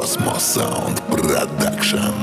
Космос Саунд Продакшн.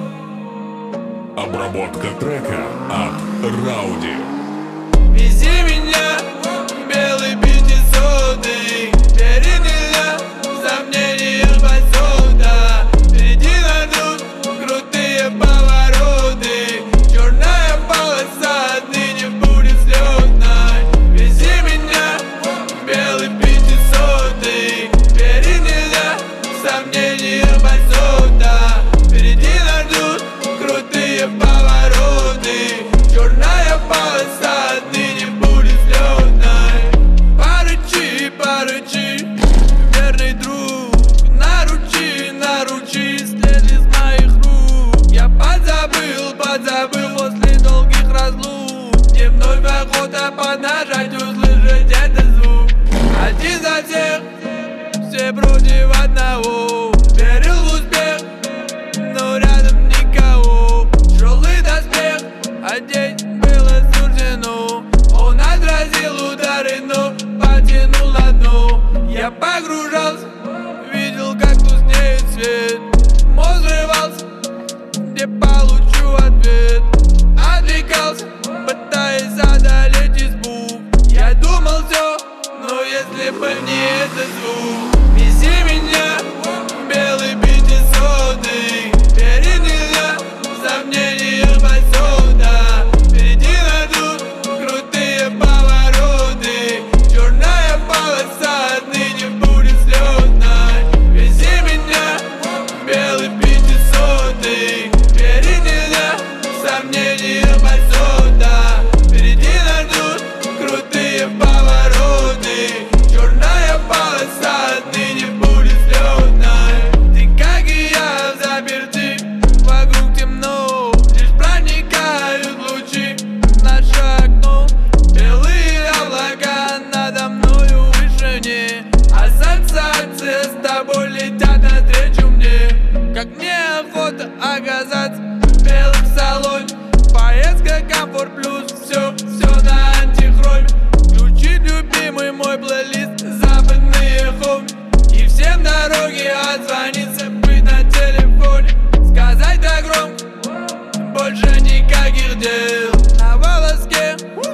Обработка трека от Рауди. Вези меня, белый пятисотый, вперед нельзя, сомнения посуда. Впереди найдут крутые повороты, черная полоса отныне будет слетной. Вези меня, белый пятисотый, впереди нельзя, сомнения посуда. Впереди найдут крутые повороты, черная полоса отныне будет слетной. Порычи, порычи, верный друг, наручи, след из моих рук. Я подзабыл после долгих разлук. Мне вновь охота поднажать, услышать этот звук. Один за всех, все против одного. Верил в успех, но рядом никого. Тяжелый доспех одеть было суждено. Он отразил удары, но потянул на дно. Я погружался, видел, как тускнеет свет. Мозг взрывался, где получу ответ. Отвлекался, пытаясь одолеть испуг. Я думал все, но если бы не этот звук. Вези меня, белый пятисотый, вперед нельзя, сомнения посуда. Впереди найдут крутые повороты, черная полоса отныне будет слетной. Вези меня, белый пятисотый, впереди нельзя, сомнения посуда. Впереди найдут крутые повороты, черная полоса отныне будет слетной. Ты, как и я, заперты, вокруг темно, лишь проникают лучи в наше окно. Белые облака надо мною в вышине, ассоциации с тобой летят навстречу мне. Как мне охота оказаться белым в салоне. Поездка, комфорт плюс, все на антихроме. Включить любимый мой плейлист, западные хоми. И всем дороги отзвониться, быть на телефоне. Сказать да громко, больше никаких дел. На волоске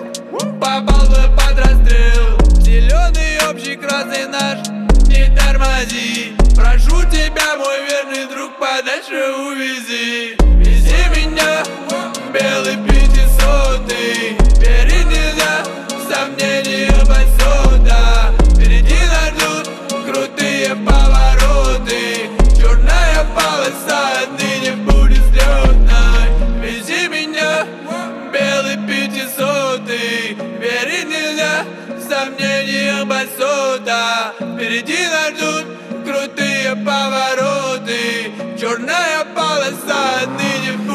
попал бы под расстрел. Зеленый общий, красный наш, не тормози. Прошу тебя, мой верный друг, подальше увези. Вези меня, белый пятисотый, вперед нельзя, сомнения посуда. Впереди найдут крутые повороты, черная полоса отныне будет слетной. Вези меня, белый пятисотый, вперед нельзя, сомнения посуда. Впереди найдут крутые повороты, черная полоса отныне будет